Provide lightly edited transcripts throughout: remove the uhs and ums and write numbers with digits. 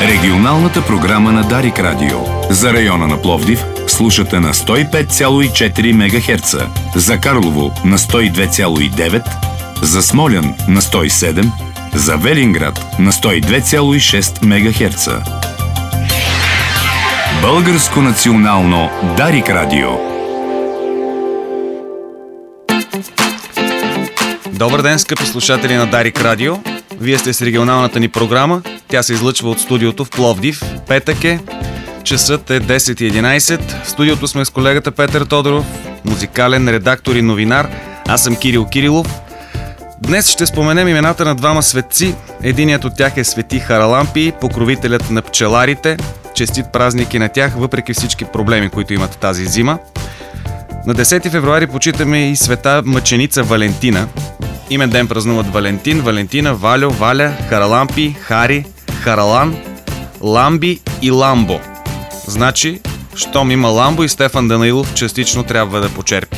Регионалната програма на Дарик Радио. За района на Пловдив слушате на 105,4 МГц, за Карлово на 102,9, за Смолян на 107, за Велинград на 102,6 МГц. Българско национално Дарик Радио. Добър ден, скъпи слушатели на Дарик Радио. Вие сте с регионалната ни програма. Тя се излъчва от студиото в Пловдив. Петък е. Часът е 10:11. В студиото сме с колегата Петър Тодоров, музикален редактор и новинар. Аз съм Кирил Кирилов. Днес ще споменем имената на двама светци. Единият от тях е Свети Харалампий, покровителят на пчеларите. Честит празник и на тях, въпреки всички проблеми, които имат тази зима. На 10 февруари почитаме и света мъченица Валентина. Имен ден празнуват Валентин, Валентина, Валю, Валя, Харалампий, Хари, Харалан, Ламби и Ламбо. Значи, щом има Ламбо, и Стефан Данаилов частично трябва да почерпи.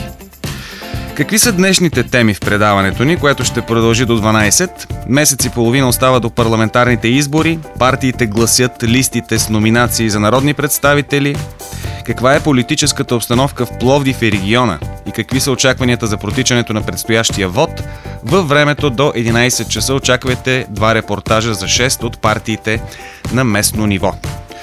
Какви са днешните теми в предаването ни, което ще продължи до 12? Месец и половина остава до парламентарните избори, партиите гласят листите с номинации за народни представители. Каква е политическата обстановка в Пловдив и региона и какви са очакванията за протичането на предстоящия вод? Във времето до 11 часа очаквайте 2 репортажа за 6 от партиите на местно ниво.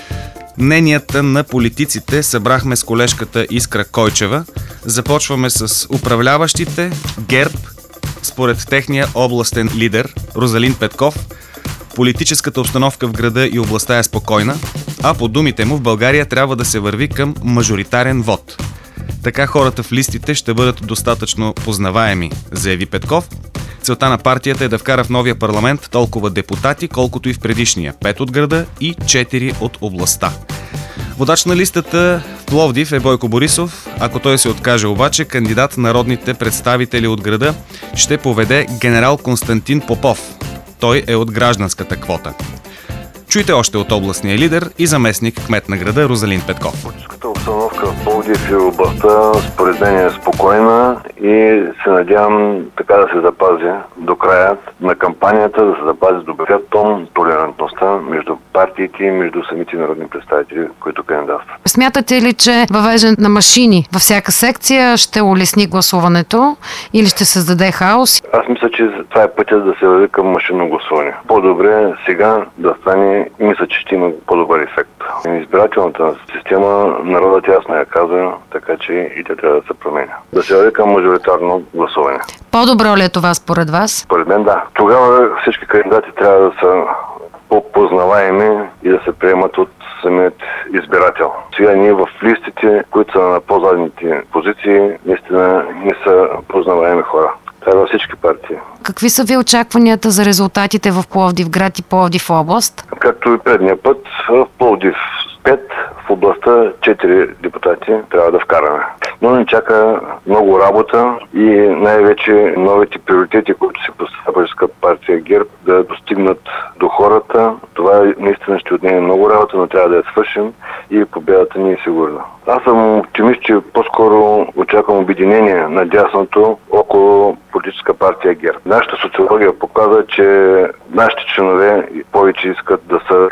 Мненията на политиците събрахме с колежката Искра Койчева. Започваме с управляващите ГЕРБ. Според техния областен лидер Розалин Петков, политическата обстановка в града и областта е спокойна, а по думите му в България трябва да се върви към мажоритарен вод. Така хората в листите ще бъдат достатъчно познаваеми, заяви Петков. Целта на партията е да вкара в новия парламент толкова депутати, колкото и в предишния. 5 от града и 4 от областта. Водач на листата в Пловдив е Бойко Борисов. Ако той се откаже обаче, кандидат народните представители от града ще поведе генерал Константин Попов. Той е от гражданската квота. Чуйте още от областния лидер и заместник кмет на града Розалин Петков. Политическата обстановка в Пловдив и областта според мен е спокойна и се надявам така да се запази до края на кампанията, да се запази добрият тон, толерантността между партиите и между самите народни представители, които кандидатстват. Смятате ли, че въвеждането на машини във всяка секция ще улесни гласуването или ще създаде хаос? Аз мисля, че това е пътят да се върви към машинно гласуване. По-добре сега да стане и мисля, че ще има по-добър ефект. Избирателната система народът ясно я каза, така че и тя трябва да се променя. Да се върви към мажоритарно гласуване. По-добро ли е това според вас? Според мен да. Тогава всички кандидати трябва да са по-познаваеми и да се приемат от самият избирател. Сега ние в листите, които са на по-задните позиции, наистина не са познаваеми хора. Това е във всички партии. Какви са ви очакванията за резултатите в Пловдив град и Пловдив област? Както и предния път, в Пловдив 5, в областта 4 депутати трябва да вкараме. Но ни чака много работа и най-вече новите приоритети, които си поставя Българска партия ГЕРБ, да достигнат до хората. Това наистина ще отнеме много работа, но трябва да я свършим и победата ни е сигурна. Аз съм оптимист, че по-скоро очаквам обединение на дясното около политическа партия ГЕРБ. Нашата социология показва, че нашите членове повече искат да са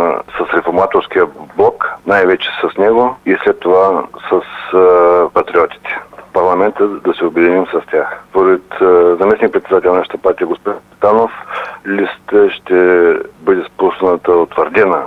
с реформаторския блок, най-вече с него и след това с патриотите. Парламента да се обединим с тях. Според заместник-председател на нашата партия господин Танов, листа ще бъде спусната утвърдена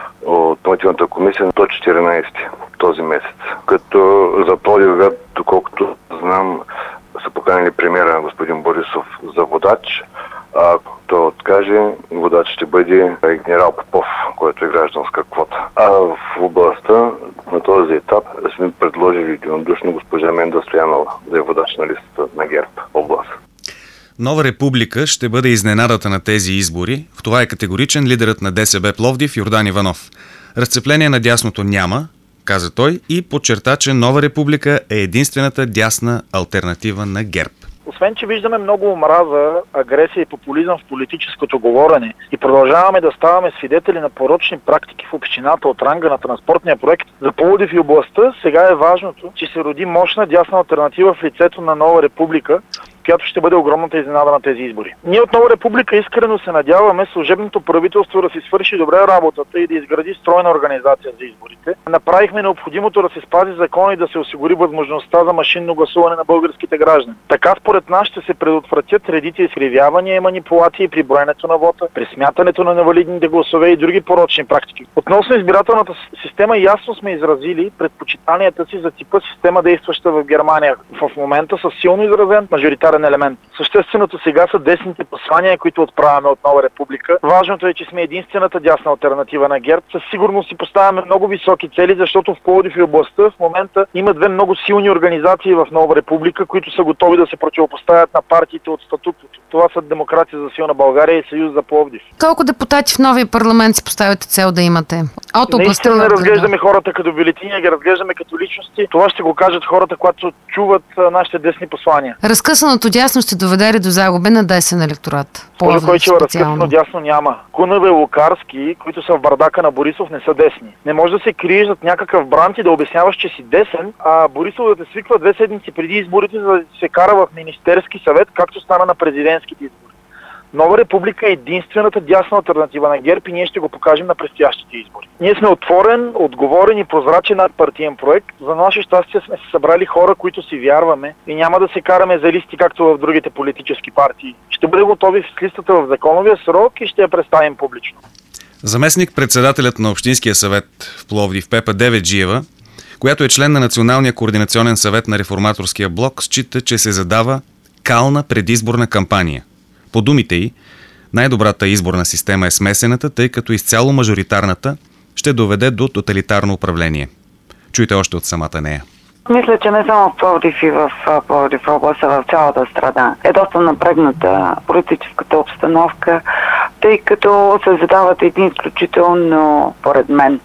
от мотивната комисия до 14 този месец. Като за Пловдив град, доколкото знам, са поканили премиера господин Борисов за водач. Ако той откаже, водач ще бъде генерал Попов, който е гражданска квота. А в областта на този етап сме предложили единодушно госпожа Менда Стоянова да е водач на листата на ГЕРБ област. Нова република ще бъде изненадата на тези избори. В това е категоричен лидерът на ДСБ Пловдив Йордан Иванов. Разцепление на дясното няма, каза той, и подчерта, че Нова република е единствената дясна алтернатива на ГЕРБ. Освен, че виждаме много омраза, агресия и популизъм в политическото говорене и продължаваме да ставаме свидетели на порочни практики в общината от ранга на транспортния проект за Пловдив и областта, сега е важното, че се роди мощна дясна алтернатива в лицето на Нова република, която ще бъде огромната изненада на тези избори. Ние от Нова република искрено се надяваме служебното правителство да си свърши добре работата и да изгради стройна организация за изборите. Направихме необходимото да се спази закон и да се осигури възможността за машинно гласуване на българските граждани. Така според нас ще се предотвратят редите изкривявания и манипулации при броенето на вота, при смятането на невалидните гласове и други порочни практики. Относно избирателната система ясно сме изразили предпочитанията си за типа система, действаща в Германия. В момента с силно изразен мажоритарен елемент. Същественото сега са десните послания, които отправяме от Нова република. Важното е, че сме единствената дясна алтернатива на ГЕРБ. Със сигурност си поставяме много високи цели, защото в Пловдив и областта в момента има две много силни организации в Нова република, които са готови да се противопоставят на партиите от статутото. Това са Демокрация за силна България и Съюз за Пловдив. Колко депутати в новия парламент си поставяте цел да имате? От областта наистина не разглеждаме хората като бюлетини, а ги разглеждаме като личности. Това ще го кажат хората, когато чуват нашите десни послания. Разкъсаното дясно ще доведе ли до загуби на десен електорат? Разкъсано дясно няма. Куневе Лукарски, които са в бардака на Борисов, не са десни. Не може да се криеш зад някакъв бранд и да обясняваш, че си десен, а Борисов да те свиква 2 седмици преди изборите, за да се кара в Министерски съвет, както стана на президентските избори. Нова република е единствената дясна алтернатива на ГЕРБ и ние ще го покажем на предстоящите избори. Ние сме отворен, отговорен и прозрачен надпартиен проект. За наше щастие сме се събрали хора, които си вярваме и няма да се караме за листи, както в другите политически партии. Ще бъдем готови с листата в законовия срок и ще я представим публично. Заместник-председателят на Общинския съвет в Пловдив Пепа Деведжиева, която е член на Националния координационен съвет на Реформаторския блок, счита, че се задава кална предизборна кампания. По думите й, най-добрата изборна система е смесената, тъй като изцяло мажоритарната ще доведе до тоталитарно управление. Чуйте още от самата нея. Мисля, че не само в Пловдив и в Пловдив област, а в цялата страна е доста напрегната политическата обстановка, тъй като се задават един изключително, поред мен,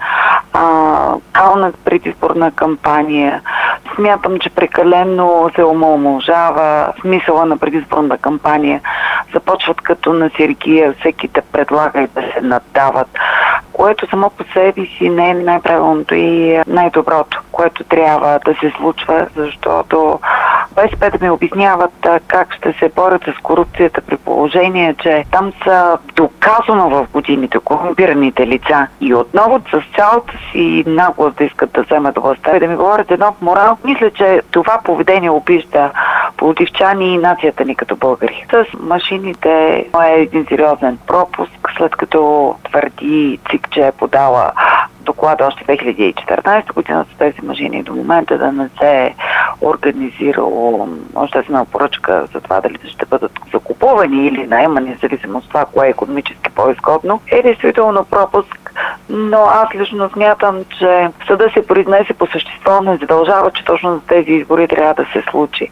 кална предизборна кампания. Смятам, че прекалено се омаломалжава смисъла на предизборна кампания. Започват като на сергия, всеки да предлага и да се наддават, което само по себе си не е най-правилното и най-доброто, което трябва да се случва, защото БСП да ми обясняват как ще се борят с корупцията при положение, че там са доказано в годините корумпираните лица и отново с цялата си наглост да искат да вземат властта и да ми говорят едно морал. Мисля, че това поведение обижда пловдивчани и нацията ни като българи. С машините е един сериозен пропуск, след като твърди ЦИК, че е подала доклада още 2014 година с тези машини до момента да не се е организирало обществена поръчка за това дали ще бъдат закупувани или наемани, в зависимост от това, кое е икономически по-изгодно, е действително пропуск, но аз лично смятам, че съда се произнесе по същество, не задължава, че точно за тези избори трябва да се случи.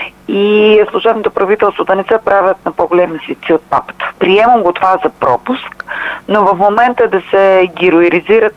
И служебното правителство да не се правят на по-големи светци от папата. Приемам го това за пропуск, но в момента да се героизират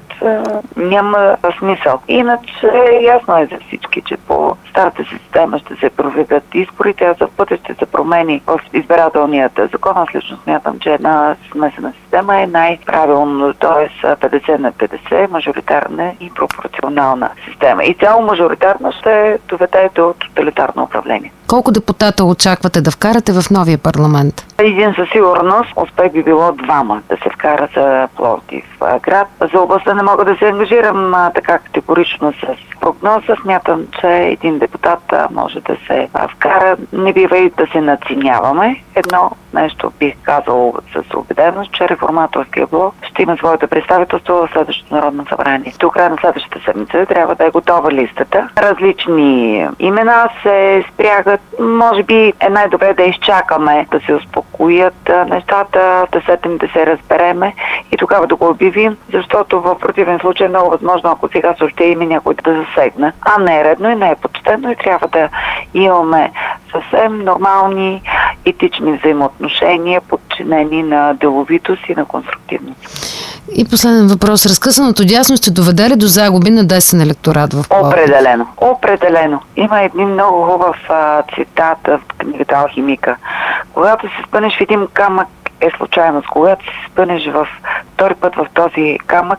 няма смисъл. Иначе ясно е за всички, че по старата система ще се проведат изборите, а за бъдеще се промени в избирателният закон. Аз лично смятам, че една смесена система е най-правилно, т.е. 50 на 50, мажоритарна и пропорционална система. И цяло мажоритарна ще доведе до тоталитарно управление. Колко депутата очаквате да вкарате в новия парламент? Един със сигурност, успех би било 2 да се вкара за Пловдив град. За областта не мога да се ангажирам така категорично с прогноза. Смятам, че един депутат може да се вкара. Не бива и да се надценяваме. Едно нещо бих казал с убеденост, че Реформаторския блок ще има своето представителство в следващото Народно събрание. До края на следващата седмица трябва да е готова листата. Различни имена се спрягат. Може би е най-добре да изчакаме да се успокоят нещата, да седнем да се разбереме и тогава да го обявим, защото в противен случай е много възможно, ако сега също име някой да засегне. А не е редно и не е почтено и трябва да имаме съвсем нормални етични взаимоотношения, подчинени на деловитост и на конструктивност. И последен въпрос. Разкъсаното дясно ще доведе ли до загуби на десен електорат в Пловдив? Определено. Определено. Има един много хубав цитат в книгата Алхимика. Когато се спънеш в един камък, е случайност. Когато се спънеш втори път в този камък,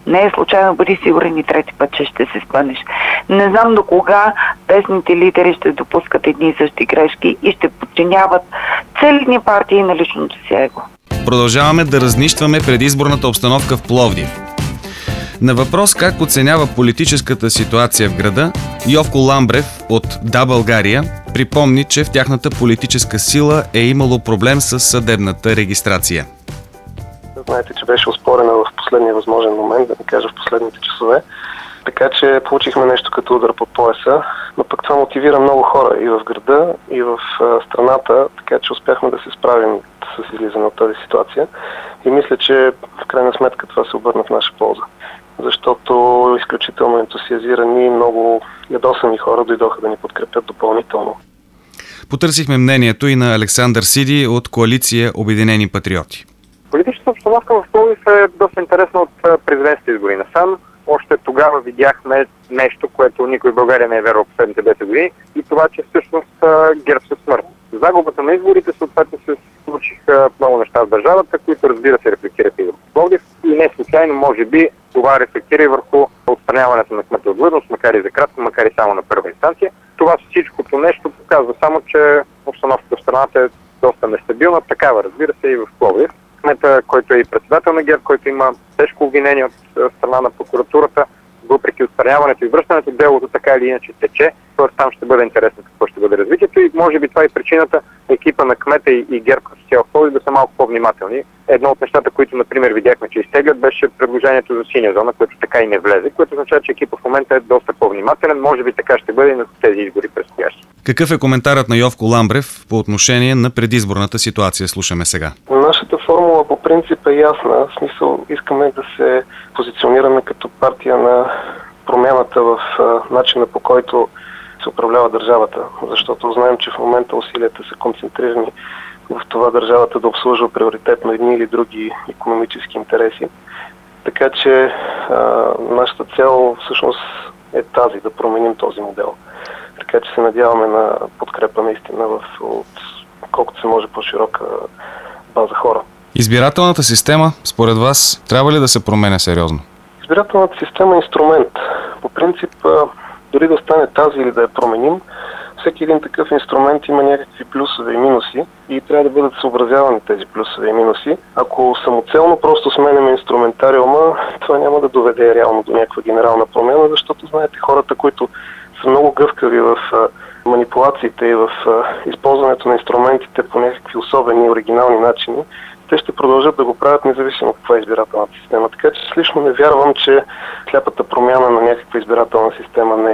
Не е случайно, бъди сигурен и трети път, че ще се спънеш. Не знам до кога десните лидери ще допускат едни и същи грешки и ще подчиняват целите партии на личното си его. Продължаваме да разнищваме предизборната обстановка в Пловдив. На въпрос как оценява политическата ситуация в града, Йовко Ламбрев от Да, България припомни, че в тяхната политическа сила е имало проблем с съдебната регистрация. Знаете, че беше оспорена в последния възможен момент, да не кажа в последните часове. Така че получихме нещо като удар по пояса, но пък това мотивира много хора и в града, и в страната, така че успяхме да се справим с излизане от тази ситуация. И мисля, че в крайна сметка това се обърна в наша полза. Защото изключително ентусиазирани и много ядосани хора дойдоха да ни подкрепят допълнително. Потърсихме мнението и на Александър Сиди от коалиция Обединени патриоти. Политическата обстановка в Пловдив е доста интересна от президентските избори насам. Още тогава видяхме нещо, което никой в България не е вярвал последните 10 години, и това, че всъщност ГЕРБ се смърт. Загубата на изборите съответно се случиха много неща в държавата, които, разбира се, рефлектираха и върху Пловдив, и не случайно, може би, това рефлектира и върху отстраняването на кмета от длъжност, макар и за кратко, макар и само на първа инстанция. Това всичкото нещо показва само, че обстановката в страната е доста нестабилна, такава, разбира се, и в Пловдив. Кмета, който е и председател на ГЕРБ, който има тежко обвинение от страна на прокуратурата, въпреки отстраняването и връщането, делото така или иначе тече. Тоест там ще бъде интересно какво ще бъде развитието и може би това е причината екипа на кмета и ГЕРБ като цял Пловдив да са малко по-внимателни. Едно от нещата, които, например, видяхме, че изтеглят, беше предложението за синя зона, което така и не влезе, което означава, че екипа в момента е доста по-внимателен. Може би така ще бъде и на тези избори предстоящи. Какъв е коментарът на Йовко Ламбрев по отношение на предизборната ситуация? Слушаме сега. Нашата формула по принцип е ясна. В смисъл, искаме да се позиционираме като партия на промяната в начина, по който се управлява държавата. Защото знаем, че в момента усилията са концентрирани в това държавата да обслужва приоритетно едни или други икономически интереси. Така че нашата цел всъщност е тази, да променим този модел. Така че се надяваме на подкрепа наистина от колкото се може по-широка база хора. Избирателната система, според вас, трябва ли да се променя сериозно? Избирателната система е инструмент. По принцип, дори да стане тази или да я променим, всеки един такъв инструмент има някакви плюсове и минуси и трябва да бъдат съобразявани тези плюсове и минуси. Ако самоцелно просто сменяме инструментариума, това няма да доведе реално до някаква генерална промяна, защото знаете, хората, които са много гъвкави в манипулациите и в използването на инструментите по някакви особени и оригинални начини, те ще продължат да го правят независимо от каква е избирателната система. Така че лично не вярвам, че сляпата промяна на някаква избирателна система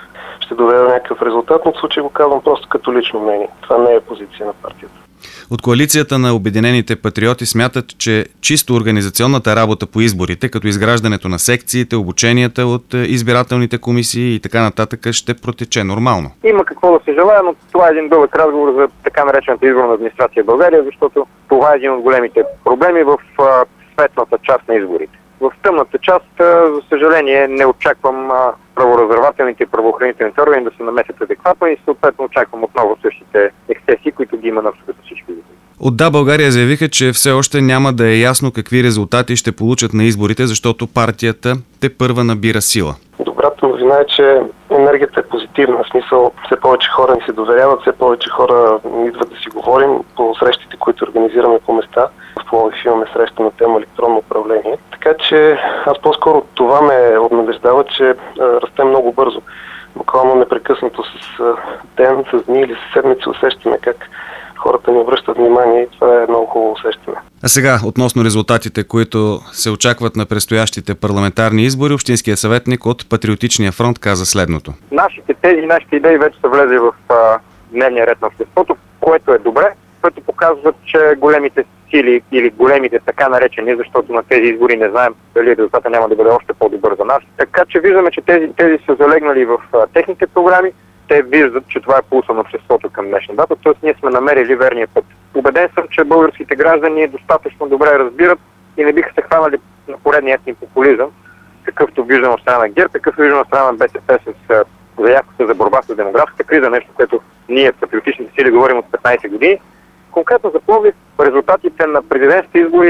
ще доведе до някакъв резултат, но в случай го казвам просто като лично мнение. Това не е позиция на партията. От коалицията на Обединените патриоти смятат, че чисто организационната работа по изборите, като изграждането на секциите, обученията от избирателните комисии и така нататък, ще протече нормално. Има какво да се желая, но това е един дълъг разговор за така наречената изборна администрация в България, защото това е един от големите проблеми в светлата част на изборите. В тъмната част, за съжаление, не очаквам праворазузнавателните и правоохранителните органи да се намесят адекватно и съответно очаквам отново същите ексцесии, които ги има на абсолютно всички избори. От Да, България заявиха, че все още няма да е ясно какви резултати ще получат на изборите, защото партията тепърва набира сила. Добрата новина е, че енергията е позитивна. В смисъл, все повече хора ни се доверяват, все повече хора идват да си говорим по срещите, които организираме по места. В Пловдив имаме среща на тема електронно управление. Така че аз по-скоро това ме обнадеждава, че расте много бързо. Буквално непрекъснато с ден, с дни или с седмици усещаме как хората ни обръщат внимание и това е много хубаво усещане. А сега, относно резултатите, които се очакват на предстоящите парламентарни избори, общинският съветник от Патриотичния фронт каза следното. Нашите тези и нашите идеи вече са влезли в дневния ред на обществото, което е добре, което показва, че големите сили или големите така наречени, защото на тези избори не знаем дали резултата няма да бъде още по-добър за нас. Така че виждаме, че тези са залегнали в техните програми. Те виждат, че това е пулса на обществото към днешна дата, т.е. ние сме намерили верния път. Убеден съм, че българските граждани достатъчно добре разбират и не биха се хванали на поредния етнин популизъм, какъвто виждам от страна на ГЕРБ, какъвто виждам от страна на БСП с заявката за борба с демографската криза, нещо, което ние в патриотичните сили говорим от 15 години. Конкретно за Пловдив, резултатите на президентските избори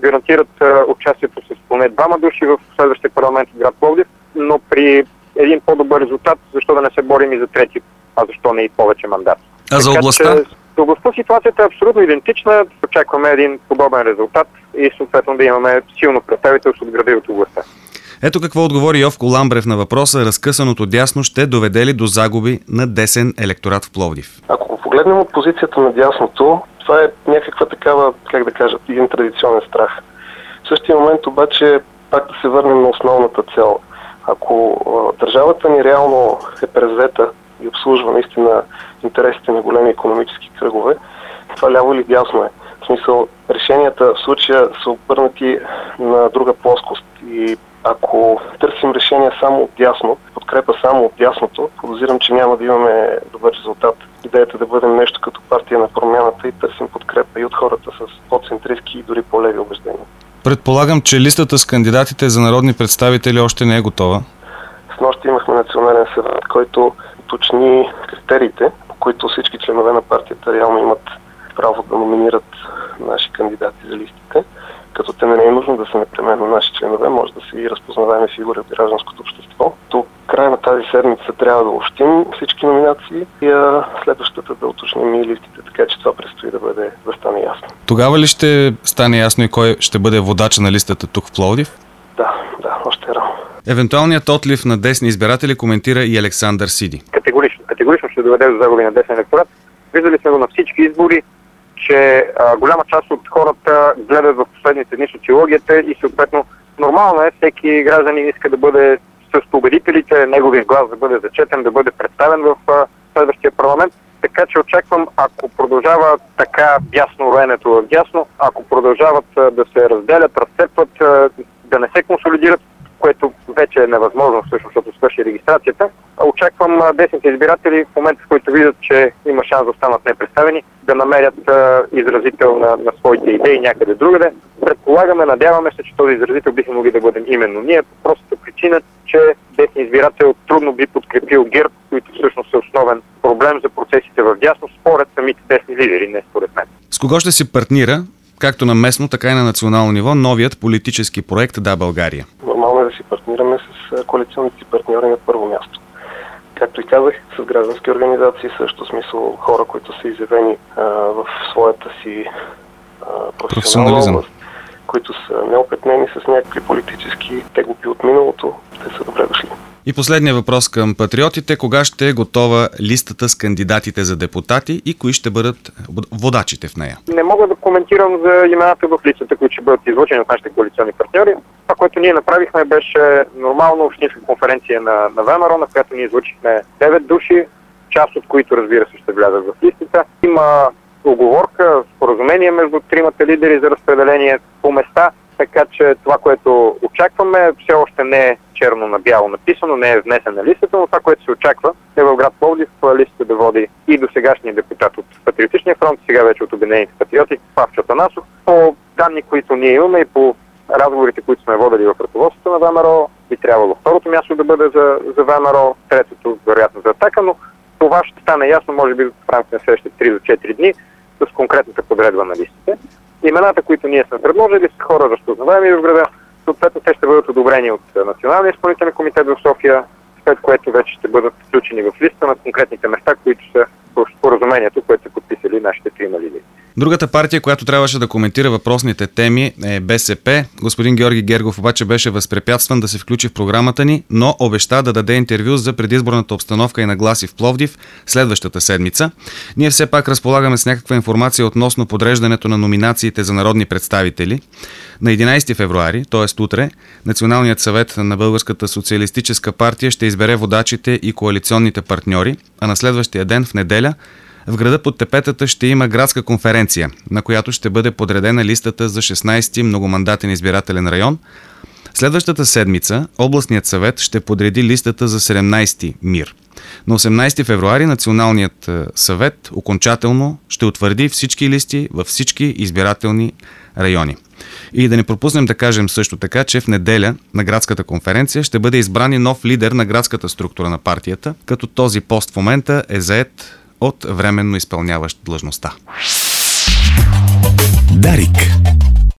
гарантират участието с поне 2 души в следващия парламент в град Пловдив, но при един по-добър резултат, защо да не се борим и за трети, а защо не и повече мандат. А за областта? За областта ситуацията е абсолютно идентична. Очакваме един подобен резултат и съответно да имаме силно представителство от града и от областта. Ето какво отговори Йовко Ламбрев на въпроса: разкъсаното дясно ще доведе ли до загуби на десен електорат в Пловдив? Ако погледнем от позицията на дясното, това е някаква такава, как да кажа, един традиционен страх. В същия момент обаче пак да се върнем на основната цел. Ако държавата ни реално е превзета и обслужва наистина интересите на големи икономически кръгове, това ляво или дясно е. В смисъл, решенията в случая са обърнати на друга плоскост и ако търсим решение само от дясно, подкрепа само от дясното, подозирам, че няма да имаме добър резултат. Идеята да бъдем нещо като партия на промяната и търсим подкрепа и от хората с по-центристки и дори по-леви убеждения. Предполагам, че листата с кандидатите за народни представители още не е готова. Снощи имахме национален съвет, който уточни критериите, по които всички членове на партията реално имат право да номинират наши кандидати за листите, като те не е нужно да са непременно наши членове, може да са и разпознаваеми фигури от гражданското общество. До края на тази седмица трябва да общим всички номинации и следващата да уточним и листите, така че това предстои да стане ясно. Тогава ли ще стане ясно и кой ще бъде водача на листата тук в Пловдив? Да, още е рано. Евентуалният отлив на десни избиратели коментира и Александър Сиди. Категорично ще доведе до загуби на десен електорат. Виждали сме го на всички избори, че голяма част от хората гледат в последните дни социологията и съответно нормално е, всеки гражданин иска да бъде с победителите, неговия глас да бъде зачетен, да бъде представен в следващия парламент. Така че очаквам, ако продължава така бясно роенето в дясно, ако продължават да се разделят, разцепват, да не се консолидират, което вече е невъзможно, всъщност, защото свърши регистрацията. Очаквам десните избиратели в момента, в който видят, че има шанс да останат непредставени, да намерят изразител на своите идеи някъде другаде. Предполагаме, надяваме се, че този изразител биха могли да бъдем именно ние, по простата причина, че десният избирател трудно би подкрепил ГЕРБ, които всъщност са основен проблем за процесите в дясно, според самите десни лидери, не според мен. С кого ще си партнира, както на местно, така и на национално ниво, новият политически проект Да, България? Нормално е да си партнираме с коалиционните си партньори на първо място. Както и казах, с граждански организации, също смисъл хора, които са изявени в своята си професионална област, които са неопетнени с някакви политически тегопи от миналото, те са добре дошли. И последния въпрос към патриотите: кога ще е готова листата с кандидатите за депутати и кои ще бъдат водачите в нея? Не мога да коментирам за имената в листата, които ще бъдат излъчени от нашите коалиционни партньори. Това, което ние направихме, беше нормална общинска конференция на ВМРО, на която ние излъчихме 9 души, част от които, разбира се, ще влязат в листата. Има уговорка, споразумение между тримата лидери за разпределение по места, така че това, което очакваме, все още не е черно на бяло написано, не е внесен на листата, но това, което се очаква, е в град Пловдив листата да води и до сегашния депутат от Патриотичния фронт, сега вече от Обединените патриоти, Павчо Атанасов. По данни, които ние имаме и по разговорите, които сме водили в ръководството на ВМРО, би трябвало второто място да бъде за ВМРО, третото вероятно за Атака, но това ще стане ясно, може би в рамките на следващите 3 до 4 дни с конкретната подредба на листите. Имената, които ние сме предложили, са хора разпознаваеми в града. Съответно, те ще бъдат одобрени от Националния изпълнителен комитет в София, след което вече ще бъдат включени в листа на конкретните места, които са в споразумението, което са подписали нашите трима лидери. Другата партия, която трябваше да коментира въпросните теми, е БСП. Господин Георги Гергов обаче беше възпрепятстван да се включи в програмата ни, но обеща да даде интервю за предизборната обстановка и нагласи в Пловдив следващата седмица. Ние все пак разполагаме с някаква информация относно подреждането на номинациите за народни представители. На 11 февруари, т.е. утре, Националният съвет на Българската социалистическа партия ще избере водачите и коалиционните партньори, а на следващия ден, в неделя, в града под Тепетата ще има градска конференция, на която ще бъде подредена листата за 16-ти многомандатен избирателен район. Следващата седмица областният съвет ще подреди листата за 17-ти МИР. На 18 февруари Националният съвет окончателно ще утвърди всички листи във всички избирателни райони. И да не пропуснем да кажем също така, че в неделя на градската конференция ще бъде избран и нов лидер на градската структура на партията, като този пост в момента е зает от временно изпълняващ длъжността. Дарик.